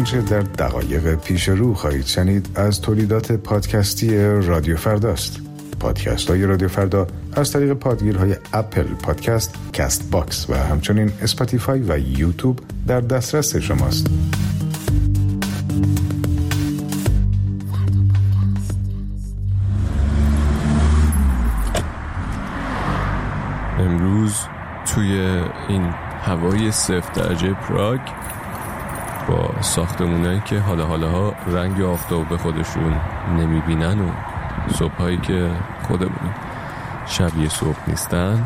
آنچه در دقایق پیش رو خواهید شنید از تولیدات پادکستی رادیو فرداست. پادکست های رادیو فردا از طریق پادگیرهای اپل پادکست، کست باکس و همچنین اسپاتیفای و یوتیوب در دسترس شماست. امروز توی این هوای 0 درجه پراگ با ساختمونایی که حالا رنگ آفتاب به خودشون نمیبینن و صبحایی که خودمون شبیه صبح نیستن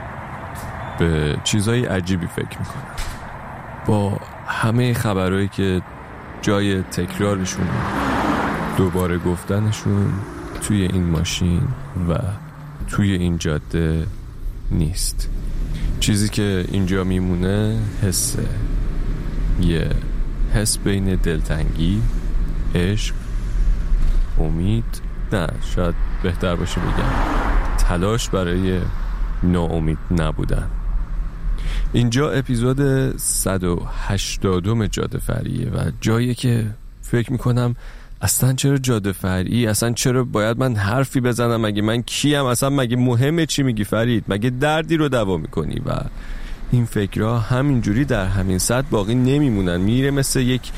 به چیزای عجیبی فکر میکنم. با همه خبرهایی که جای تکرارشون دوباره گفتنشون توی این ماشین و توی این جاده نیست. چیزی که اینجا میمونه حسه، یه حس بین دلتنگی، عشق، امید، نه شاید بهتر باشه بگم تلاش برای ناامید نبودن. اینجا اپیزود 180 جاده فرعیه و جایی که فکر میکنم اصلا چرا جاده فرعی، اصلا چرا باید من حرفی بزنم، مگه من کیم، اصلا مگه مهمه چی میگی فرید، مگه دردی رو دوا میکنی؟ و این فکرها همینجوری در همین سطح باقی نمیمونن، میره مثل یک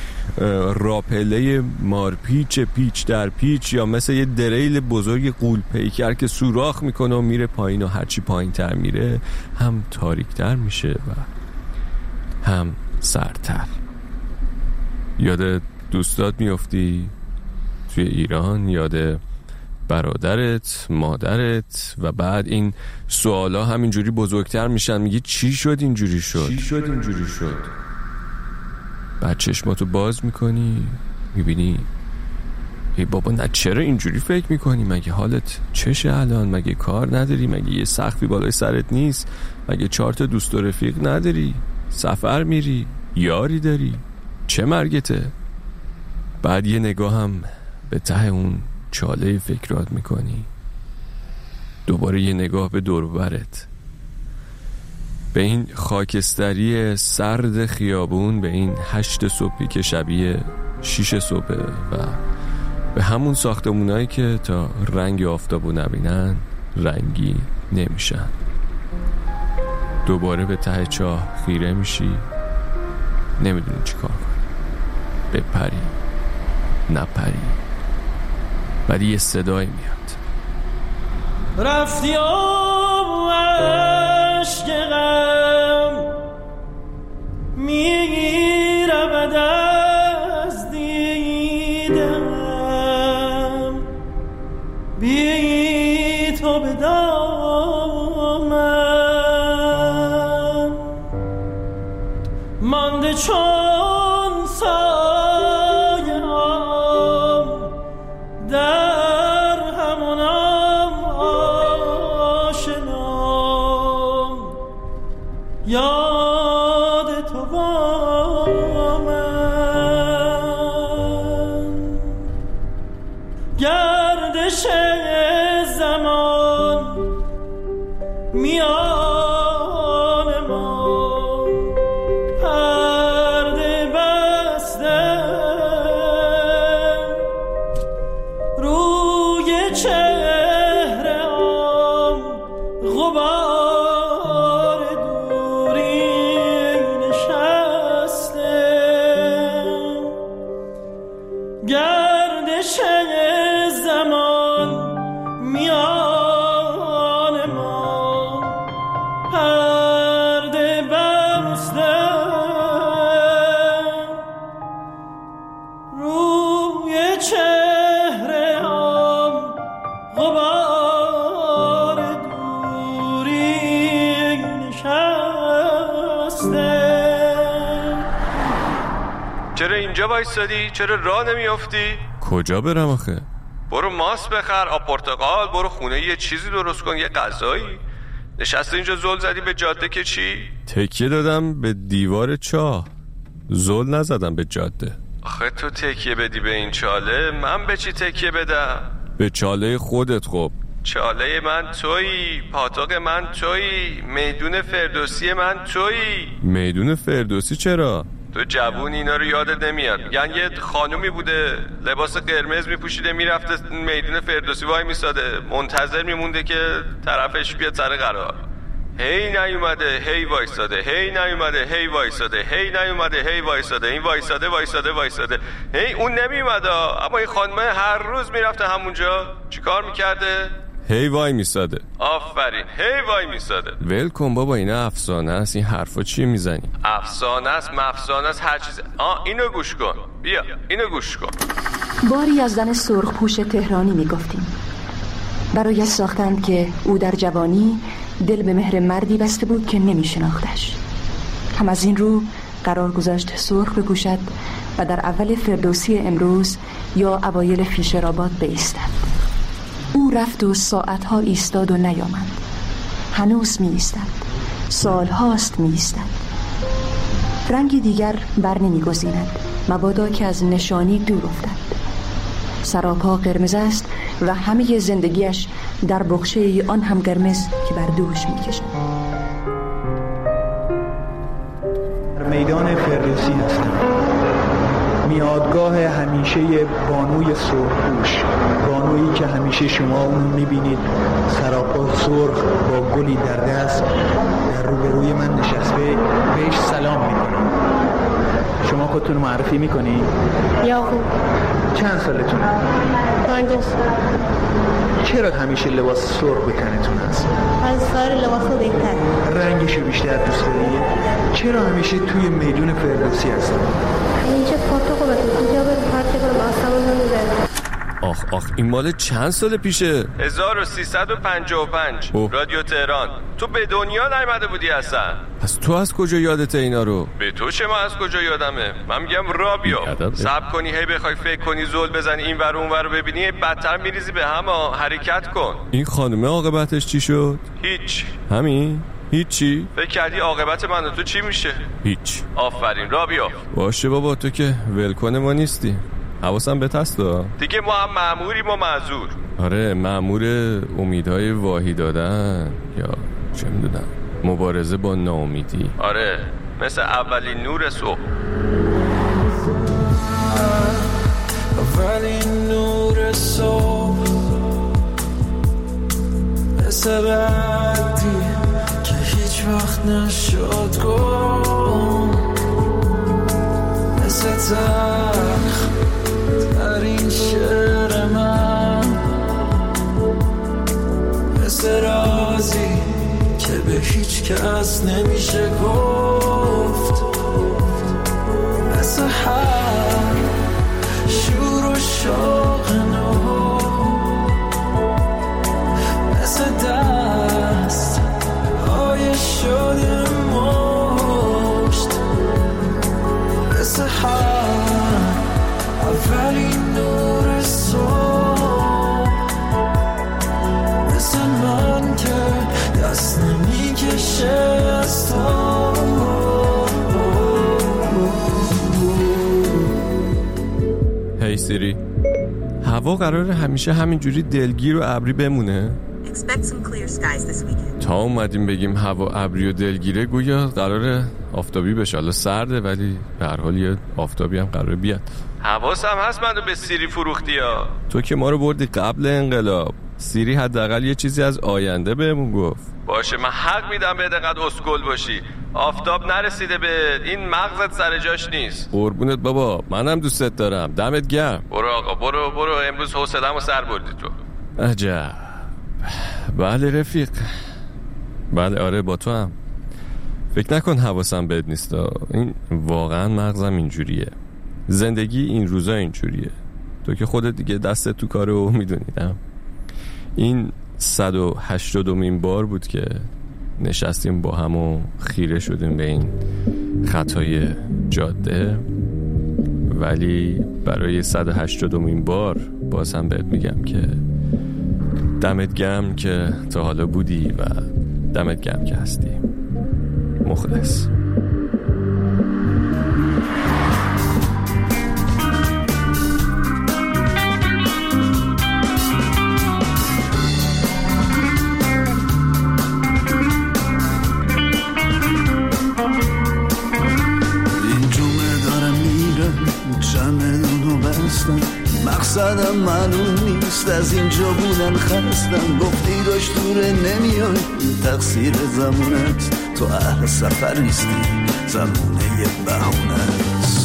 راپله مارپیچ پیچ در پیچ یا مثل یه دریل بزرگ غول پیکر که سوراخ میکنه و میره پایین و هرچی پایین تر میره هم تاریک تر میشه و هم سرتر. یاد دوستات میافتی توی ایران، یاد برادرت، مادرت، و بعد این سوالا همینجوری بزرگتر میشن، میگی چی شد اینجوری شد؟ بعد چشماتو باز میکنی میبینی ای بابا نه، چرا اینجوری فکر میکنی؟ مگه حالت چشه الان؟ مگه کار نداری؟ مگه یه سقفی بالای سرت نیست؟ مگه 4 تا دوست و رفیق نداری؟ سفر میری؟ یاری داری؟ چه مرگته؟ بعد یه نگاه هم به ته اون چاله فکرات میکنی، دوباره یه نگاه به دور و برت، به این خاکستری سرد خیابون، به این 8 صبحی که شبیه 6 صبح و به همون ساختمونایی که تا رنگ آفتابو نبینن رنگی نمیشن. دوباره به ته چاه خیره میشی، نمیدونی چی کار کنی، بپری نپری. بعد یه صدایی میاد، رفتی و عشق غم میرود از دیدم، بی تو به دامم مانده چون سایه در همونم آشنام، یاد تو با من، گردش زمان میان ما پرده بسته، روی چهره‌ام غبار دوری نشسته، گردش زمان میان ما پرده بسته، روی چهره‌ام غبار دوری نشسته. چرا اینجا وایسادی؟ چرا راه نمیافتی؟ کجا برم آخه؟ برو ماست بخر، آب پرتقال، برو خونه یه چیزی درست کن، یه غذایی. نشسته اینجا زل زدی به جاده که چی؟ تکیه دادم به دیوار چاه، زل نزدم به جاده. آخه تو تکیه بدی به این چاله، من به چی تکیه بدم؟ به چاله خودت. خب چاله من تویی، پاتوق من تویی، میدون فردوسی من تویی. میدون فردوسی چرا؟ تو جوون اینا رو یادت نمیاد. یعنی یه خانومی بوده لباس قرمز میپوشیده میرفته میدون فردوسی وای میساده منتظر میمونده که طرفش بیاد سر قرار. هی نیومده هی وایساده، هی نیومده هی وایساده، هی نیومده هی وایساده، این وایساده هی اون نمیومده. اما این خانمه هر روز میرفته همونجا چیکار میکرده؟ هی وای میساده. آفرین، هی وای میساده. ول کن بابا، اینا افسانه است. این حرفا چی میزنی؟ افسانه است مفسانه است هر چیز. اینو گوش کن، بیا اینو گوش کن. باری از زن سرخپوش تهرانی میگفتیم. برای ساختند که او در جوانی دل به مهر مردی بسته بود که نمیشناختش. هم از این رو قرار گذاشت سرخ بپوشد و در اول فردوسی امروز یا اوایل فیشرآباد بایستد. او رفت و ساعتها ایستاد و نیامد. هنوز می ایستد، سالهاست می ایستد. رنگی دیگر بر نمی گزیند مبادا که از نشانی دور افتد. سراپا قرمز است و همه زندگیش در بخشه آن هم قرمز که بر دوش می کشد. در میدان فردوسی هستم، میادگاه همیشه بانوی سرخپوش، بانویی که همیشه شما اون میبینید سراپا سرخ با گلی در دست در روبروی من نشسته، بهش سلام میکنم. شما خودتون معرفی میکنی؟ یاقوب. چند سالتونه؟ 50 سال. چرا همیشه لباس سرخ به تنتون هست؟ از سایر لباسو بهتر. رنگشو بیشتر دوست داری؟ چرا همیشه توی میدون فردوسی هستی؟ اینجا پاتو خوبه اینجا برو پارتی کنم آسمان نمیبره. آخ این مال چند سال پیشه؟ 1355. رادیو تهران. تو به دنیا نیامده بودی اصلا. پس تو از کجا یادته اینا رو؟ به تو چه، من از کجا یادمه؟ من میگم را بیا صبر کنی هی بخوای فکر کنی زل بزنی این ور اون ور رو ببینی بدتر میریزی به هم. حرکت کن. این خانمه عاقبتش چی شد؟ هیچ. همین؟ هیچی؟ فکر کردی عاقبت من و تو چی میشه؟ هیچ. آفرین، را بیا. باشه بابا، تو که ولکن ما نیستی. حواسم به تستا دیگه. ما هم مأموریم و معذور. آره، مأمور امیدهای واهی دادن یا چه میدونم مبارزه با ناامیدی. آره، مثل اولین نور صبح. اولین نور صبح، مثل بعدی که هیچ وقت نشد گم، مثل تلخ در این شعر من، مثل رازی که به هیچ کس نمیشه گفت، مثل هر شور و شوق نو، مثل دست های شده مشت، مثل هر اولین نور صبح، مثل من که دست نمیکشه از تو. هی سیری، هوا قراره همیشه همینجوری دلگیر و ابری بمونه؟ تا اومدیم بگیم هوا ابری و دلگیره گویا قراره آفتابی بشه. حالا سرده ولی به هر حال یه آفتابی هم قراره بیاد. حواسم هست منو به سیری فروختی ها. تو که ما رو بردی قبل انقلاب. سیری حداقل یه چیزی از آینده بهمون گفت. باشه، من حق میدم به دقت اسکل باشی. آفتاب نرسیده به این مغزت سر جاش نیست. قربونت بابا، منم دوستت دارم. دمت گرم. برو آقا، برو امروز حوصله‌مو سر بردی تو. عجب. بله رفیق. بله آره، با تو هم. فکر نکن حواسم بد نیست. این واقعا مغزم اینجوریه. زندگی این روزا اینجوریه. تو که خودت دیگه دستت تو کاره و میدونیدم. این 180مین بار بود که نشستیم با هم و خیره شدیم به این خطای جاده، ولی برای 180مین بار باز هم بهت میگم که دمت گرم که تا حالا بودی و دمت گرم که هستی. مخلص. این جمعه اومدم معلوم نیست، از اینجا بودن خستم، گفتی داشت دوره نمیای، تقصیر زمونت، تو اهل سفر نیستی، زمونه یه بهونه است.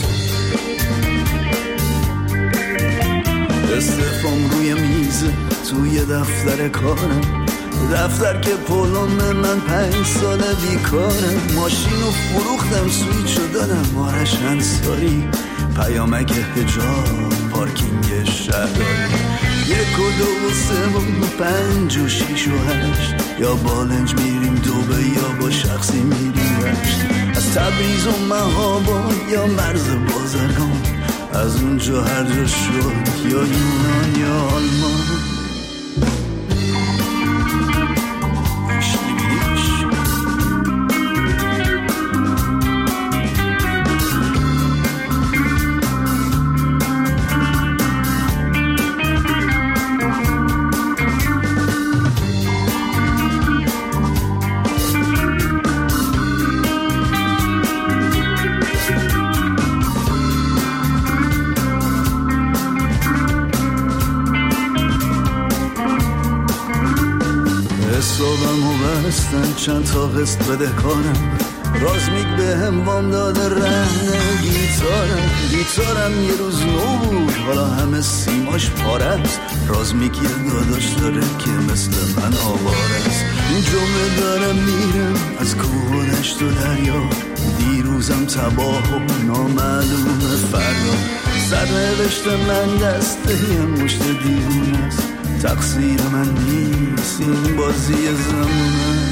استفام روی میزه توی دفتر کارم، دفتر که پولم من 5 سال بیکارم، ماشینو فروختم سویچو دادم آرش انصاری، پیامک حجاب پارکینگ شهرداری، 1 و 2 و 3 و 5 و 6 و 8، یا بالنج میریم دوبه یا با شخصی میریم رشت، از تبریز و مهاباد یا مرز بازرگان، از اونجا هر جا شد، یا یونان یا آلمان. چند تا قسط بده کارم، رازمیک به هم وام داده رهن گیتارم یه روز نو بود، حالا همه سیماش پاره است، رازمیک یه داداش داره که مثل من آواره است، این جمعه دارم میرم از کوه و دشت و دریا، دیروزم تباه و نامعلوم فردا، سرنوشت من دسته یه مشت دیوونه است، تقصیر من نیست این بازی زمونه.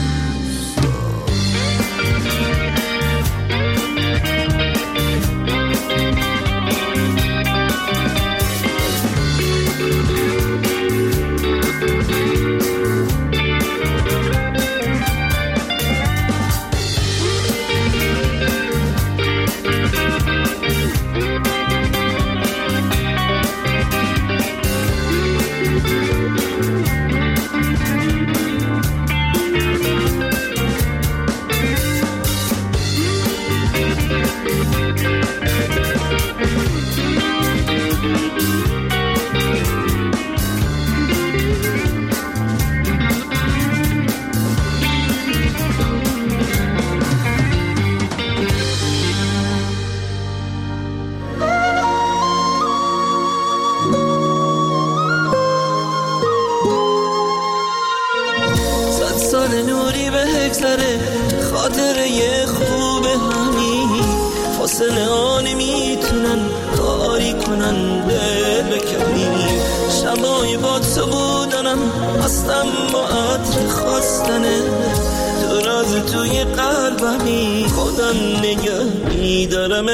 خاطره خوب همین فاصله ها نمیتونن کاری کنن دل بکنی، شبای با تو بودنم هستم با عطر خواستنه، تو راز توی قلبمی خودم نگه میدارم،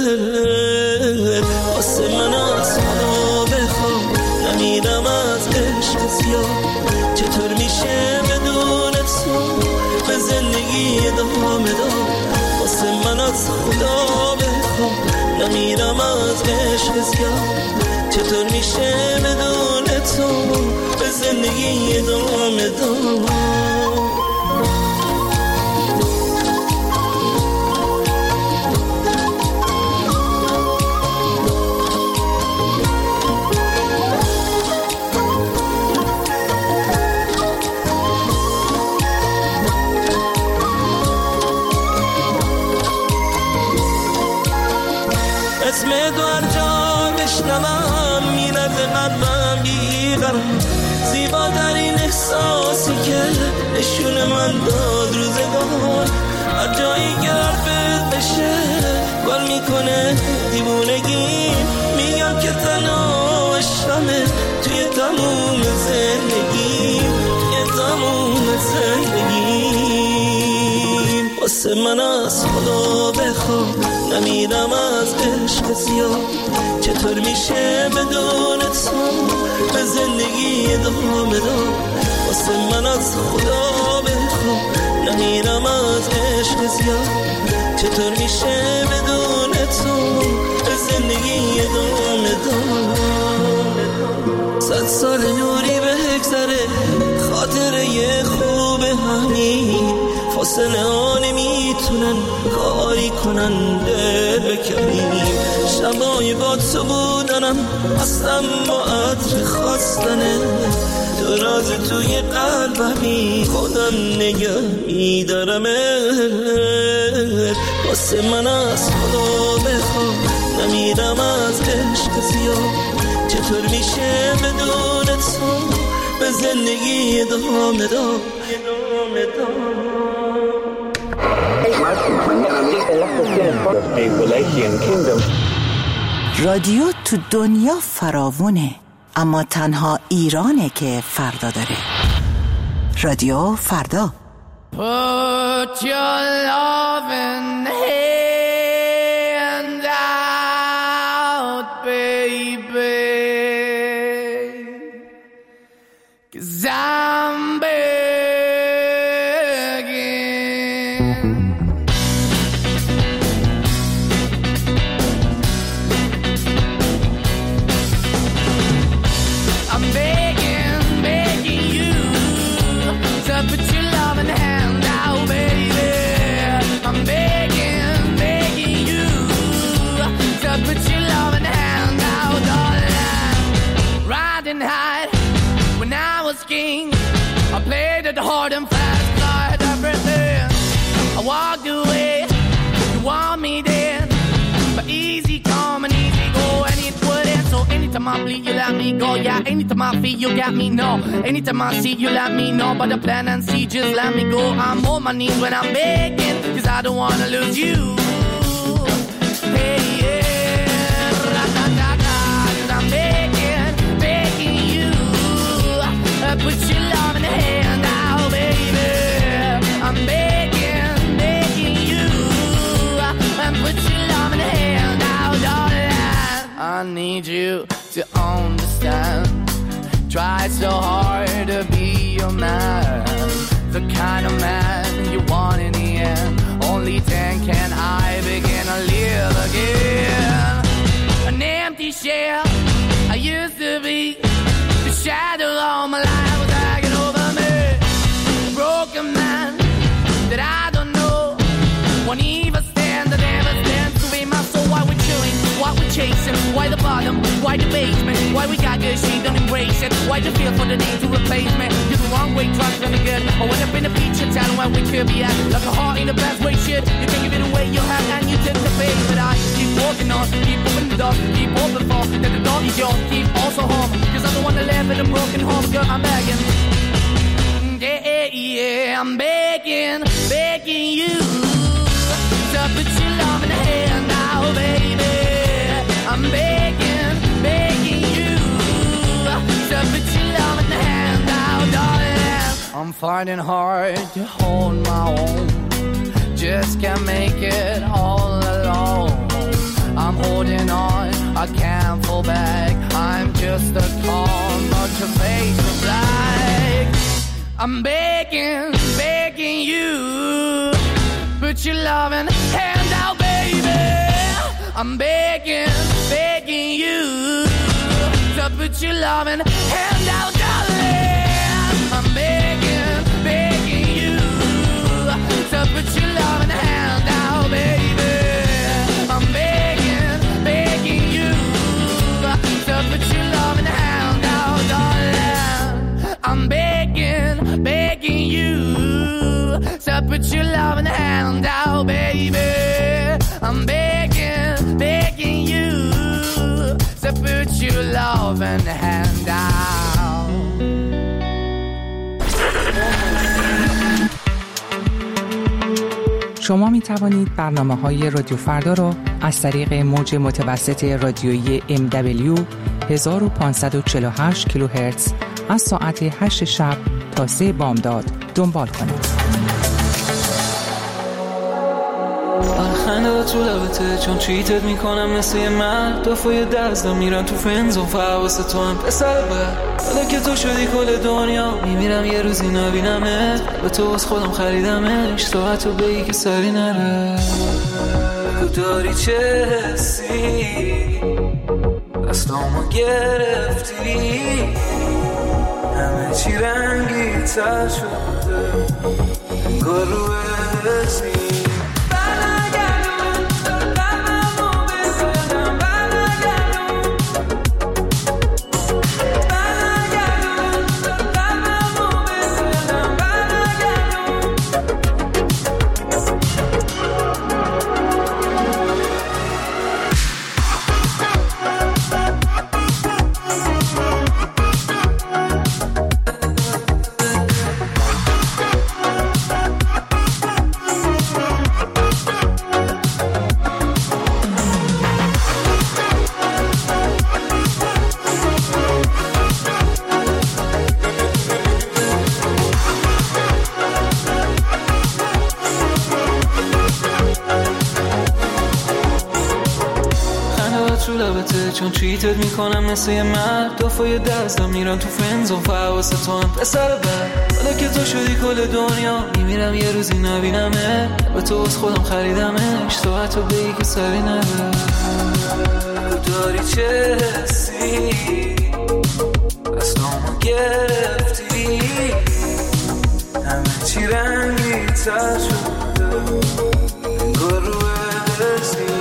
واسه من از خدا بخوام نمیرم از عشق زیاد، چطور میشه بدون تو به زندگی ادامه داد، واسه من از خدا بخوام نمیرم از عشق زیاد، چطور میشه بدون تو به زندگی ادامه داد. اسم تو هر جا بشنوم میرد قلبم بیقرار، زیباترین احساسی که نشون من داد روزگار، هر جایی که حرفت بشه گل میکنه دیوونگی، میگم که تنها عشقمه توی تموم زندگی، توی تموم زندگی، واسه من از خدا بخوام نمیرم از عشق زیاد، چطور میشه بدون تو به زندگی ادامه داد، واسه من از خدا بخوام نمیرم از عشق زیاد، چطور میشه بدون تو به زندگی ادامه داد. 100 سال نوری بگذره خاطره خوب همین فاصله ها نمیتونن کاری کنن دل بکنیم شبای با تو بودنم اصلا با عطر خواستنه تو راز توی قلبمی خودم نگه میدارم واسه من از خدا بخوام نمیرم از عشق زیاد چطور میشه بدون تو به زندگی ادامه دار رادیو تو دنیا فراوونه اما تنها ایرانه که فردا داره. رادیو فردا. Put your loving hand out, baby, 'cause I'm begging. I'm begging, begging you to put your loving hand out, baby. I'm begging, begging you to put your loving hand out, darling. Riding high when I was king, I played it hard and fast, tried everything. I walked away, you want me then, but easy come and easy go, and it wouldn't. So anytime I bleed, you let me go. Yeah, anytime I feel, you got me. No, anytime I see, you let me know. But the plan and see, just let me go. I'm on my knees when I'm begging, 'cause I don't wanna lose you. Hey, yeah, ra-da-da-da, 'cause I'm begging, begging you. Put your love in the hand out, baby. I'm begging, begging you. Put your love in the hand out, darling. I need you to understand. Try so hard to be your man, the kind of man you want in the end. Only then can I begin to live again. An empty shell I used to be, the shadow all my life was hanging over me. A broken man that I don't know won't even stand, that never stands to be my soul. Why we're chilling, why we're chasing, why the bottom, why the basement, why we got good, she don't embrace it, why the feel for the need to replace me. You're the wrong way, trying to be good. I went up in the feature town where we could be at, like a heart in the best way, shit. You can give it away, you have, and you took the bait. But I keep walking on, keep opening the door, keep open for that the door is yours, keep also home, 'cause I'm the one that live in a broken home. Girl, I'm begging, yeah, yeah, I'm begging, begging you to put your love in the hand now, baby. I'm begging, begging you to put your love in the hand now, darling. I'm finding hard to hold my own, just can't make it all alone. I'm holding on, I can't fall back. I'm just a call, not to face the black. I'm begging, begging you, put your loving hand out, baby. I'm begging, begging you to put your loving hand out, darling. I'm begging, begging you to put your loving hand out, baby. I'm begging, begging you to put your loving hand out, darling. I'm begging, begging you to put your loving hand out, baby. I'm begging, begging you to put your loving hand out. شما می توانید برنامه‌های رادیو فردا را از طریق موج متوسط رادیویی MW 1548 کیلوهرتز از ساعت 8 شب تا 3 بامداد دنبال کنید. خنده تو لبته چون چیتت میکنم مثل یه مرد دفعه دزدم میرم تو فرنزون فواسه تو هم پسر بر حالا که تو شدی کل دنیا میمیرم یه روزی نبینمت به تو از خودم خریدمش ساعتو بگی که سری نره بگو داری چه حسی دستامو گرفتی همه چی رنگی تر شده انگار رو اسمی چون چیتت میکنم مثل یه مرد دافای دستم میرم تو فرنزون فحواس تو هم پسر بر حالا که تو شدی کل دنیا میمیرم یه روزی نبینمه به تو از خودم خریدمش تو حتی بگی که سری نده داری چه حسی دستامو گرفتی همه چی رنگی تر شده انگار رو اسمی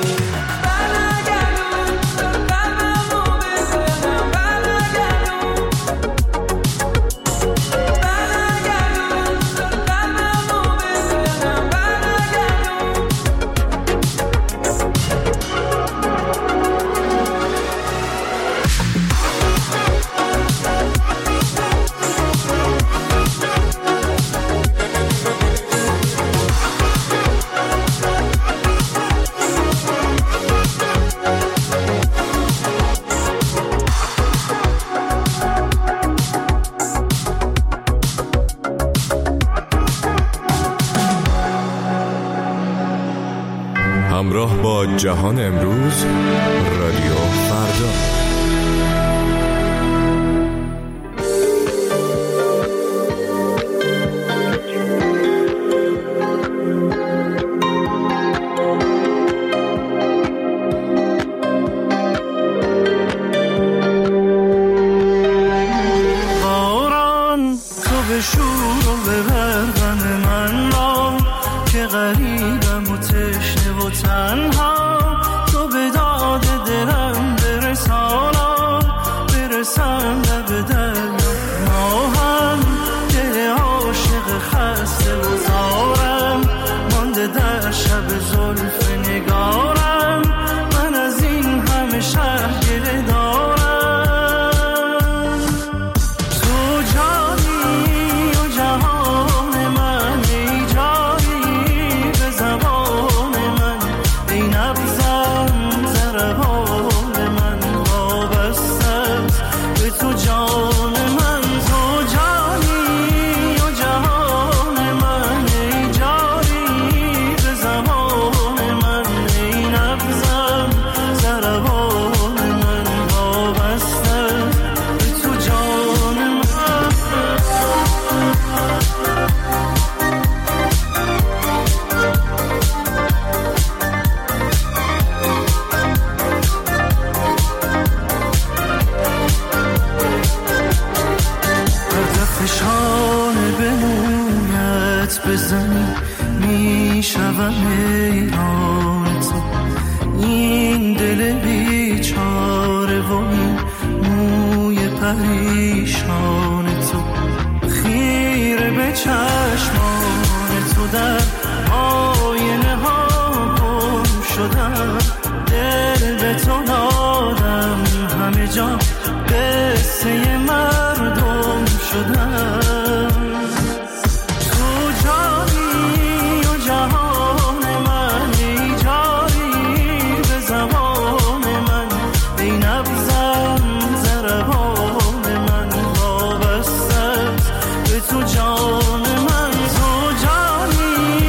همراه با جهان امروز رادیو فردا. باران تو به شور و به برغم من را که غریبم و تشنه و تنها تو به داد دلم برسانا برسم لب دریا ما هم دل عاشق خسته و زارم مانده در شب زلف نگارم من از این همه شهر گله دارم تو جانی و جهان من ای جانی به زبان من ای نبضم ضربان من وابستت به تو جان من تو جانی و جهان من ای جانی به زبان من ای نبضم ضربان من وابستت به تو جان من شانه به مویت بزنی میشوم حیران تو این دل بیچاره و این موی پریشان تو خیره به چشمان تو در آینه ها گم شدم دل به تو دادم همه جا قصه مردم شدم تو جانی و جهان من ای جانی به زبان من ای نبضم ضربان من وابستت به تو جان من تو جانی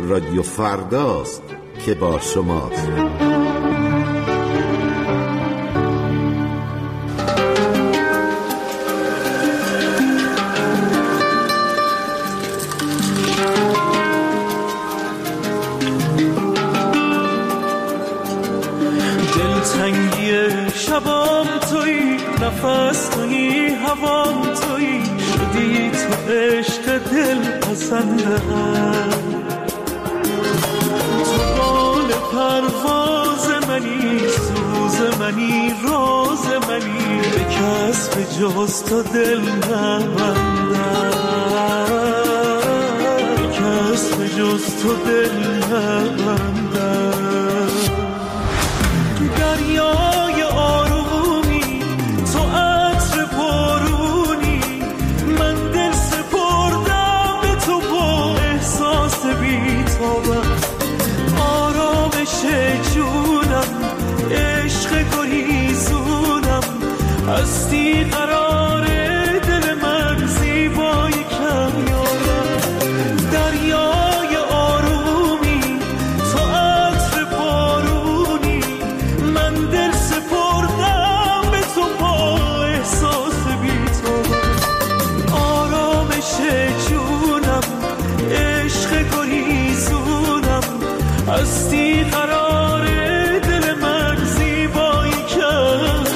رادیو فرداست که با شماست. دلتنگی شبام تویی، نفس تویی، هوام تویی، شدی تو عشق دل پسندم. تو بال پرواز منی، سوز منی، راز منی، به کس به جز تو دل نبندم، به کس به جز تو دل نبندم. دریای آرومی، تو عطر بارونی، من دل سپردم به تو با احساس بی‌تابم. آرامش جونم، عشق گریزونم، هستی قرار دل من، زیبای کمیابم. دریای آرومی، تو عطر بارونی، من دل سپردم به تو با احساس بی‌تابم. آرامش جونم، عشق گریزونم، هستی قرار دل من، زیبایی کمیابم.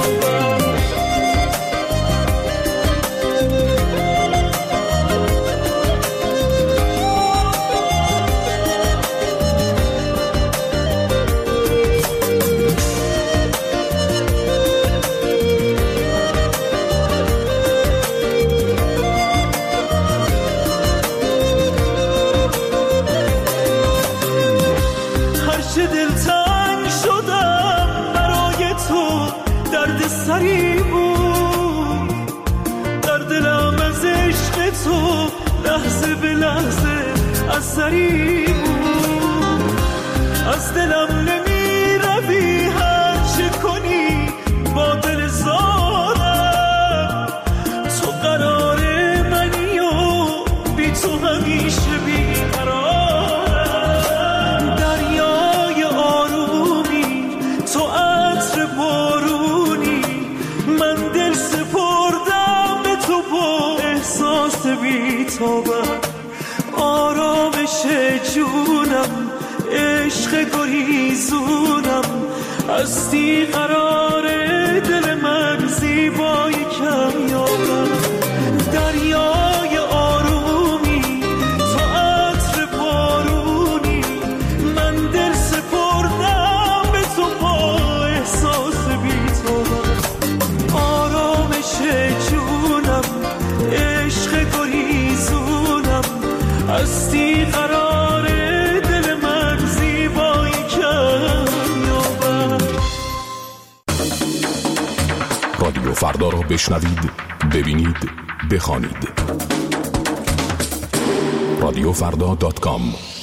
هرچه دلتنگ شدم برای تو، درد سری بود در دلم، از عشق تو لحظه به لحظه اثری بود. از دلم نمی روی، هر چه کنی با دل زارم. تو قرار منی و بی تو همیشه بیقرارم. دریای آرومی، تو عطر بارونی، من دل سپردم به تو با احساس بی‌تابم. آرامش جونم، عشق گریزونم، هستی قرار دل من، زیبای کمیابم. دریای آرومی، تو عطر بارونی، من دل سپردم به تو با احساس بی‌تابم. آرامش جونم، عشق گریزونم، هستی قرار دل من، زیبایی کمیابم. رادیو فردا را بشنوید، ببینید، بخوانید. رادیوفردا.com.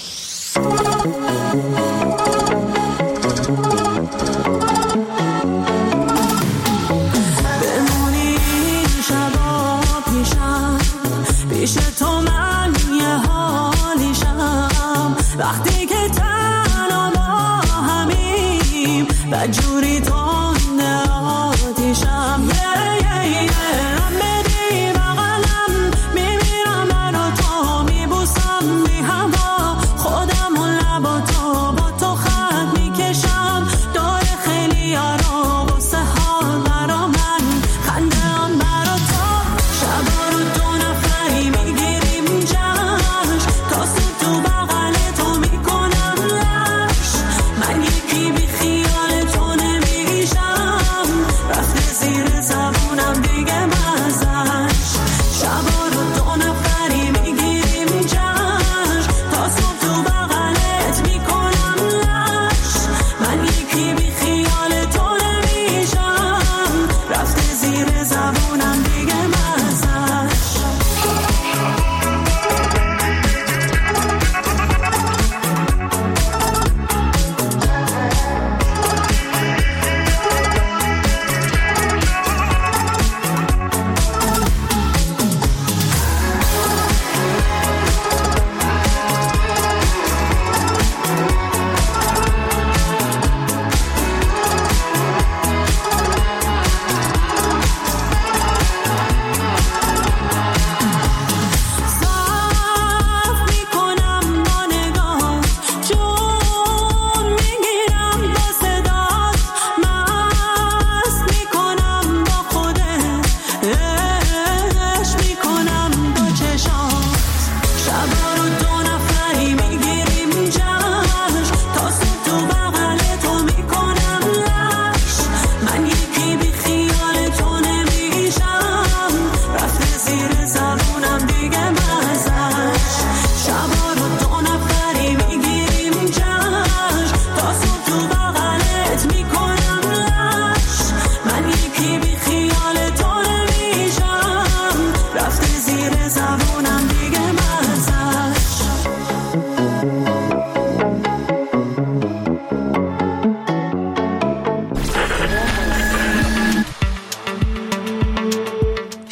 بمونی شبا پیشم، پیش تو من یه حالیشم. وقتی که تنها با همیم، بدجوری تنده آتیشم. هم بدی بغلم، میمیرم من و تو، میبوسم بی هوا خودم و لبا تو، با تو خط میکشم دور خیلی یارا، واسه حال برا من، خنده هم برا تو. شبا رو دو نفری میگیریم جشن، تا صبح تو بغل تو میکنم لش. من یکی بی خیال تو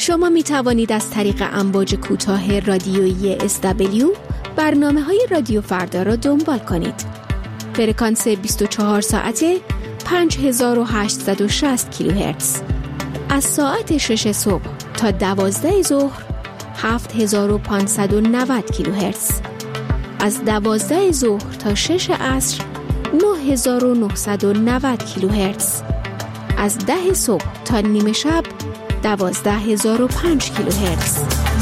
شما می توانید از طریق امواج کوتاه رادیویی SW برنامه‌های رادیو فردا را دنبال کنید. فرکانس 24 ساعته 5860 کیلوهرتز. از ساعت 6 صبح تا 12 ظهر 7590 کیلوهرتز. از 12 ظهر تا 6 عصر 9990 کیلوهرتز. از 10 صبح تا نیمه شب 12005 کیلوهرتز.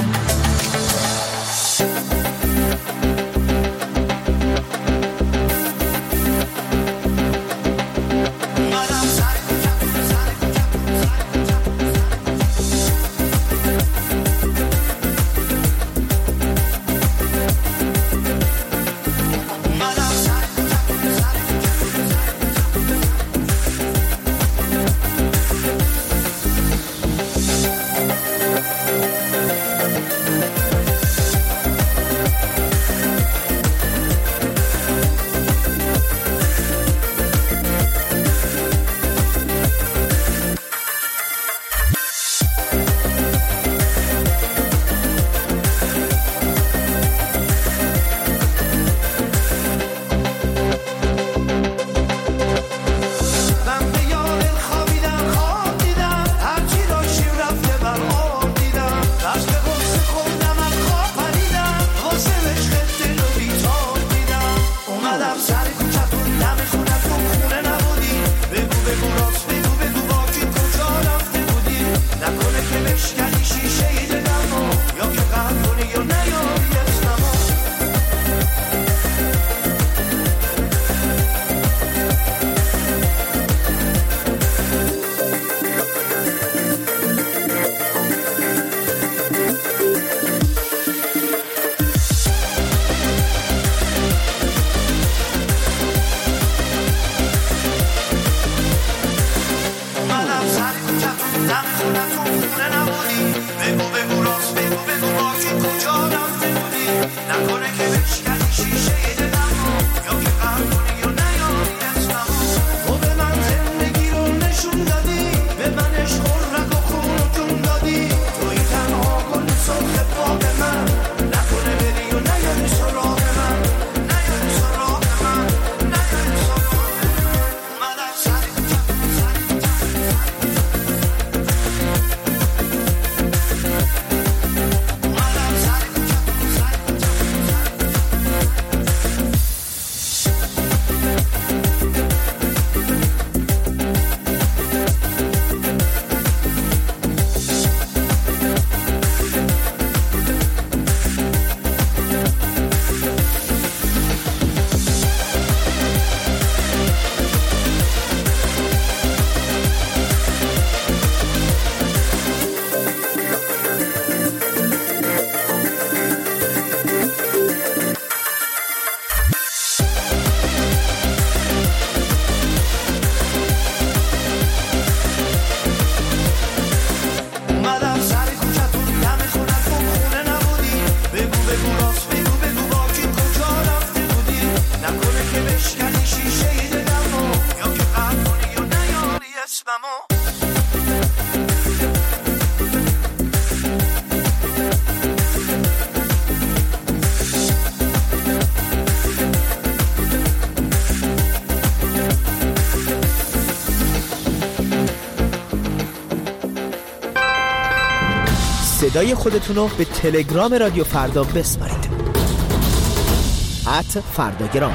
صدای خودتون رو به تلگرام رادیو فردا بسپارید. @فرداگرام.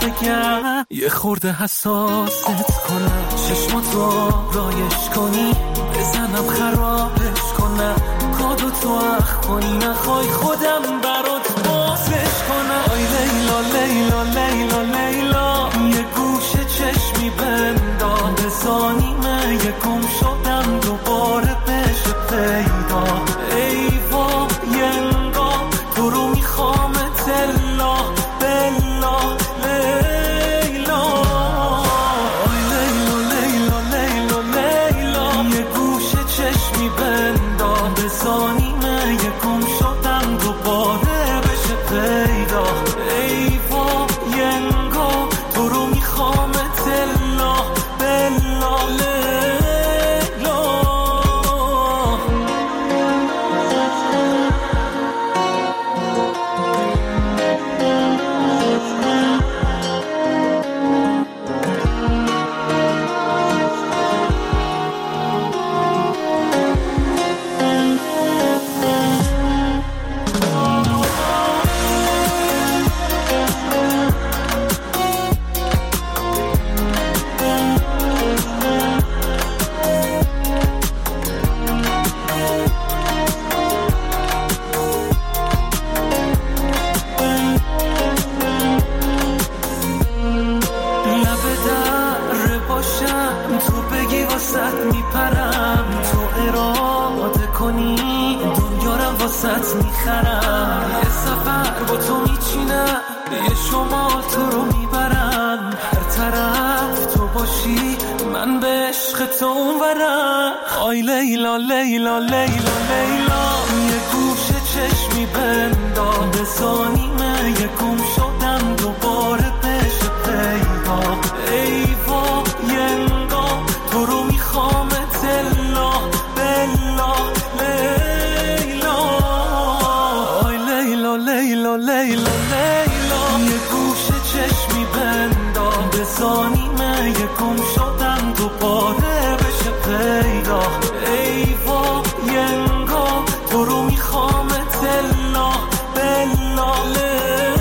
بگم، یه خورده حساست کنم، چشماتو رایش کنی، بزنم خرابش کنم، کادو تو اخ کنی، نخوای خودم برات بازش کنم. آی لیلا لیلا لیلا لیلا، یه گوشه چشمی بندام، بزانیمه یه گم شدم دوباره بشه پیدا. ای وای انگار تو رو میخوام تلا بلا لیلا. آی لیلا لیلا لیلا لیلا، یه گوشه چشمی بندام، بزانیمه یه گم شدم دوباره بشه پیدا. ای وای انگار تو رو میخوام تلا بلا لیلا. واسط میخرم، یه سفر با تو میچینم، یه شمال تو رو میبرم، هر طرف تو باشی من به عشق تو اونورم. آی لیلا لیلا لیلا لیلا، یه گوشه چشمی بندام، بزانیمه یه گم شدم دوباره بشه پیدا. ای وای انگار تو رو میخوام تلا بلا لیلا. لیلا لیلا لیلا، یه گوشه چشمی بندام، بزانیمه یه گم شدم دوباره بشه پیدا. ای وای انگار تو رو میخوام تلا بلا لیلا.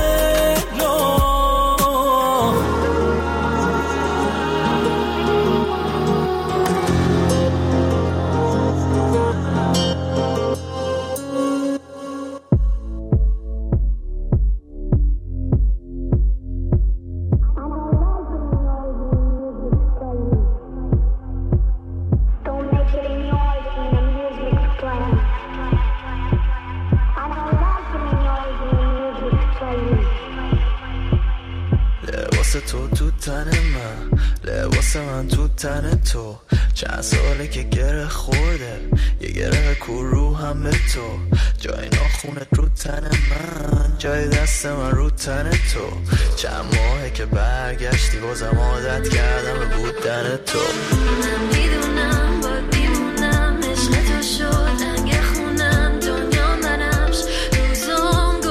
من تو تن تو چند ساله که گره خورده، یه گره کرو هم به تو، جای ناخونت رو تن من، جای دست من رو تن تو. چند ماهه که برگشتی بازم عادت کردم به بودن تو. من میدونم باید بیمونم، عشق تو شد رنگ خونم، دنیا منمش روزم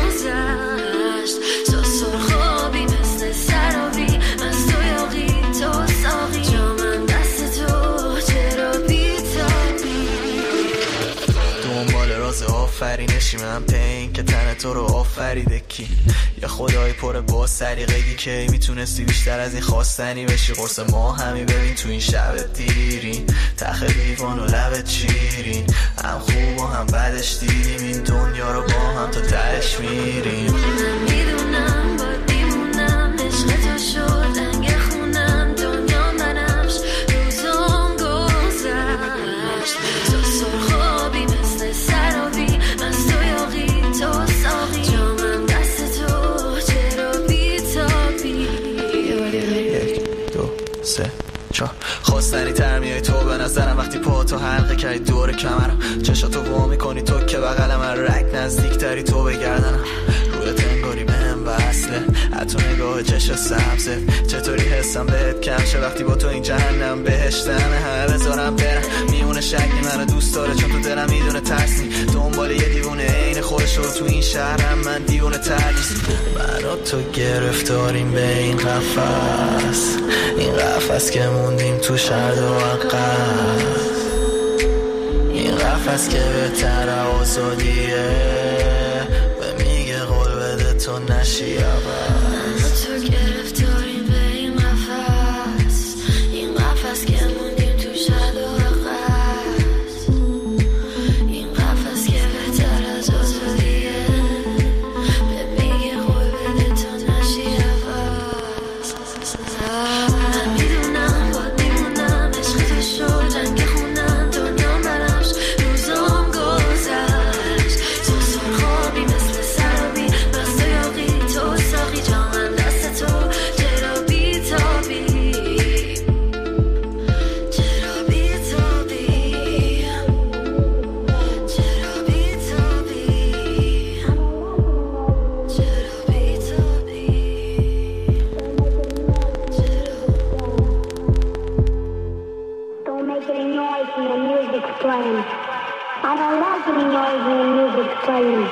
گذشت، تو سرخابی مثل سرابی، از تو یاقی تو ساقی، جامم دست تو چرا بیتابی. دنبال راز آفرینشی من پین که تن تو رو آفریده کی، یا خدای پر با سریقگی که میتونستی بیشتر از این خواستنی بشی. قرص ما همی ببین تو این شب دیرین، تخ دیوان و لبت چیرین، هم خوب و هم بدش دیدیم این دنیا رو با هم تا تهش میریم. من میدونم باید بیمونم، عشق تو شد رنگ خونم، دنیا منمش روزم گذشت، تو سرخابی مثل سرابی، از تو یاقی تو ساقی، جامم دست تو چرا بیتابی. 1 2 3 4 خواستنی تر میای تو به نظرم وقتی پا تو حلقه کردی دور کمرم، چشاتو وا میکنی تو که بغل من، رگ نزدیک تری تو بگردنم، روی تنگاری بهم وصله، حتی نگاه چش سبزه، چطوری حسم بهت کم شه وقتی با تو این جهنم بهشتمه. همه بذارم برم میونه شکلی منو دوست داره، چون تو دلم میدونه ترسی، دنبال یه دیوونه عین خودش رو تو این شهرم، من دیوونه تر نیست. من و تو گرفتاریم به این قفس، این قفس که موندیم تو شرد و عقب، این قفس که بهتر آزادیه، به میگه قول بده تو نشی عوض. تو گرفت playing. And I love the noise when the music's playing.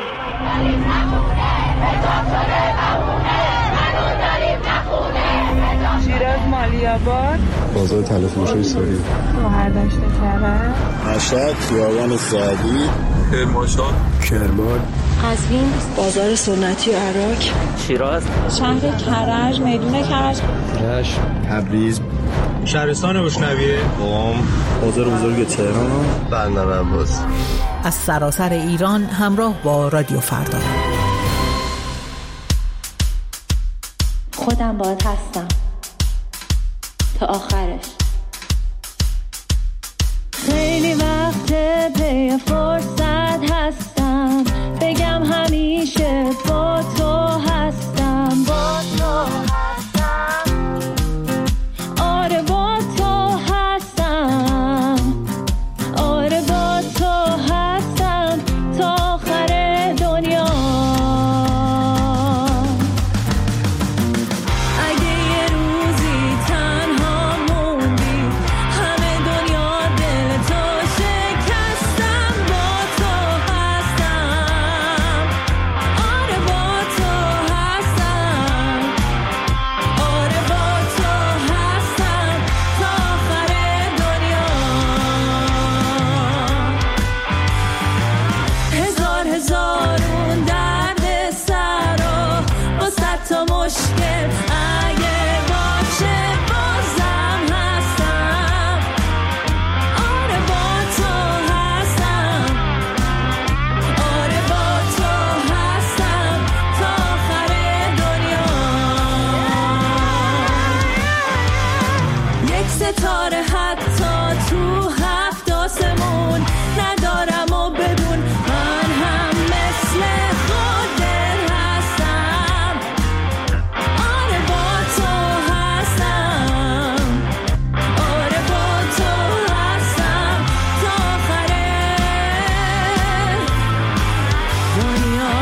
شیراز مالی‌آباد، بازار طلا فروشی سوری، شهردشت کرج، مشهد خیابان سعدی، کرمانشاه، کرمان، قزوین، بازار سنتی عراق، شیراز، شهر کرج، میدون کرج، رشت، تبریز، شهرستان بوشنویه، قم، بازار بزرگ تهران، بندر عباس. از سراسر ایران همراه با رادیو فردا. خودم باهات هستم تا آخرش. خیلی وقت پی فرصت هستم بگم همیشه با تو هستم، با تو هستم، آره با تو هستم، آره با تو هستم تا آخر دنیا. ستاره حتی تو هفت آسمون ندارم و بدون من هم مثل خودت هستم، آره با تو هستم، آره با تو هستم تا آخر دنیا.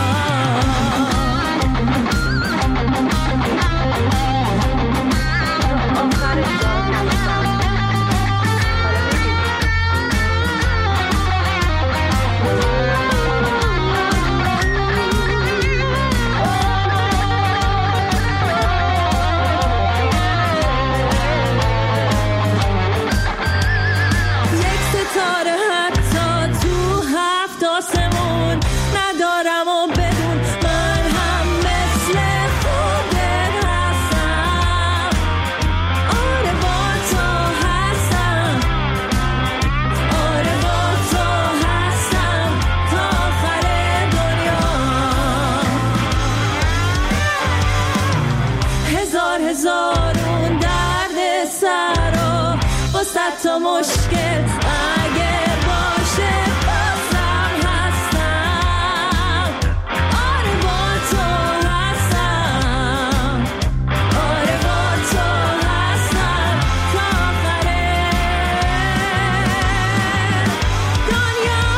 هزارون درد سر و واسه تا مشکل اگه باشه بازم هستم، آره با تو هستم، آره با تو هستم تا آخر دنیا.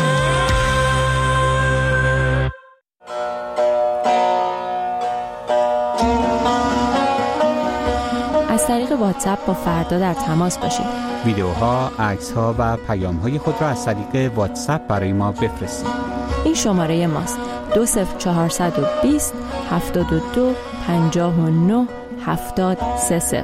از طریق واتساپ با فردا در تماس باشید. ویدیوها، عکس‌ها و پیام‌های خود را از طریق واتساپ برای ما بفرستید. این شماره ماست: 20420 72 59 730.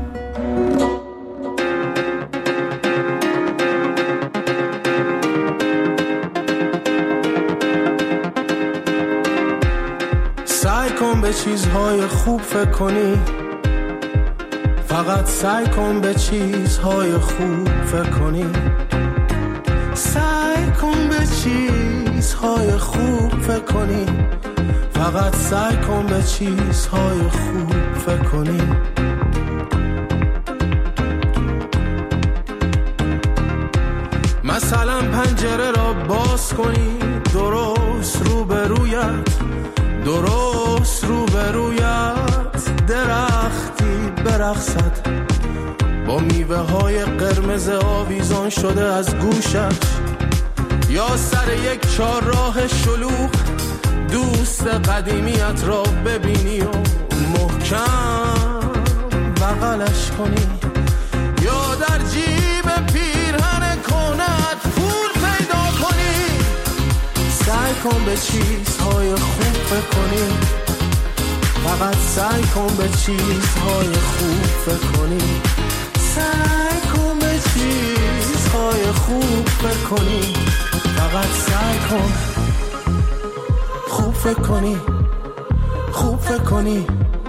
سعی کن به چیزهای خوب فکر کنی، فقط سعی کن به چیزهای خوب فکر کنی، سعی کن به چیزهای خوب فکر کنی، فقط سعی کن به چیزهای خوب فکر کنی. مثلا پنجره را باز کنی، درست روبرویت، درست روبرویت درختی برقصد با میوه های قرمز آویزان شده از گوشت، یا سر یک چهارراه شلوغ دوست قدیمیت را ببینی و محکم بغلش کنی، یا در جیب پیرهن کنه کن به چیزهای خوب فکر کنی، فقط سعی کن به چیزهای خوب فکر کنی، سعی کن به چیزهای خوب فکر کنی، فقط سعی کن خوب فکر کنی، خوب فکر کنی.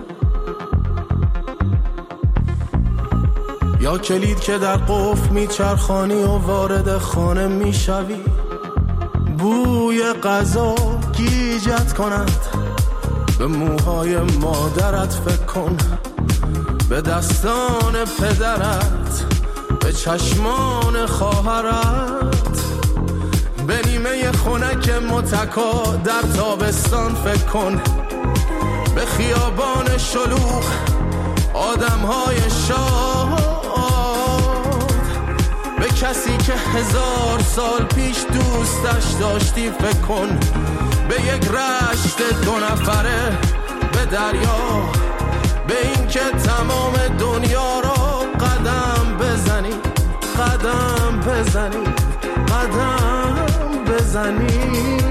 یا کلید که در قفل میچرخانی و وارد خانه میشوی، بوی غذا گیجت کند، به موهای مادرت فکر کن، به دستان پدرت، به چشمان خواهرت، به نیمه خنک متکا در تابستان فکر کن، به خیابان شلوغ آدمهای شاد، به کسی که 1000 سال پیش دوستش داشتی فکر کن، به یک رشت 2 نفره، به دریا، به این که تمام دنیا را قدم بزنی، قدم بزنی، قدم بزنی.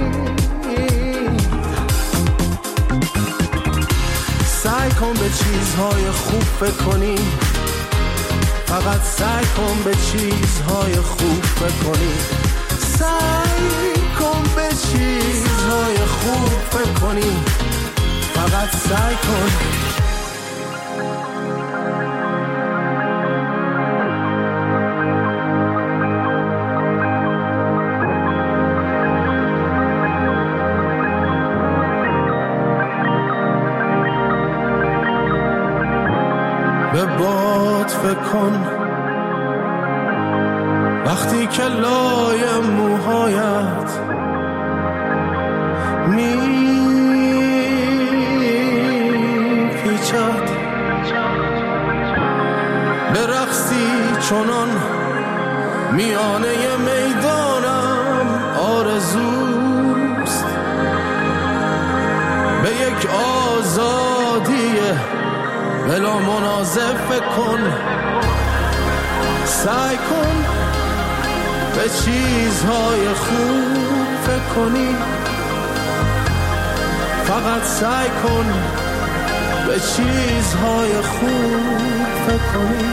سعی کن به چیزهای خوب فکر کنی، فقط سعی کن به چیزهای خوب فکر کنی، سعی کن به چیزهای خوب فکر کنی، فقط سعی کن. به باد فکر کن وقتی که لای موهایت میپیچد، به رقصی چنان میانه میدانم آرزوست، به یک آزادی بلا منازع فکر کن، سعی کن به چیزهای خوب فکر کنی، فقط سعی کن به چیزهای خوب فکر کنی.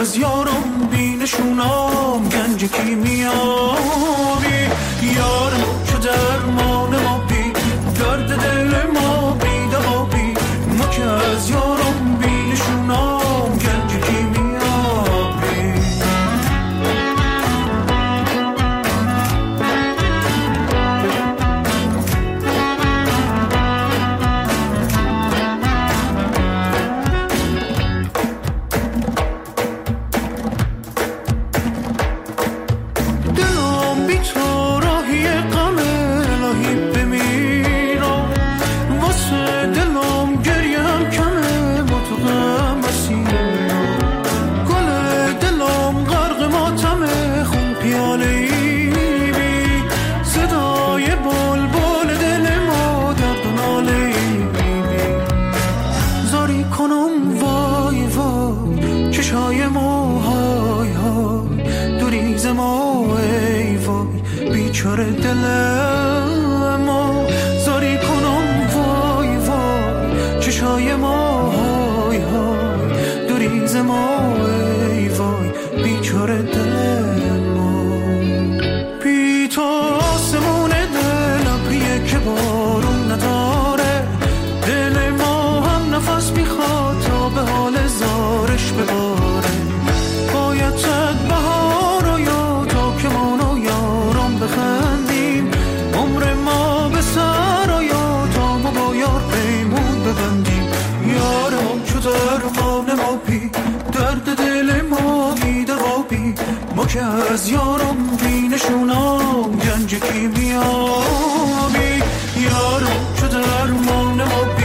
از یارم بینشونم گنج کیمیابی یارم چو درمان ما بی درد دل ما بی دوابی ما که از یارم بینشونم گنج کیمیابی بیچاره دل ما زاری کنم وای وای چشای ما های های دوریز ما ای وای بیچاره دل ما بی تو آسمون دل ابریه که بارون نداره دل ما هم نفس میخواد تا به حال زارش بباره باید تد بهار و یا تا که مانو یارم بخندیم عمر ما به سر و یا تا ما با یار پیمون ببندیم یارم چو درمان ما بی درد دل ما بی دوابی ما که از یارم بینشونم گنج کیمیابی یارم چو درمان ما بی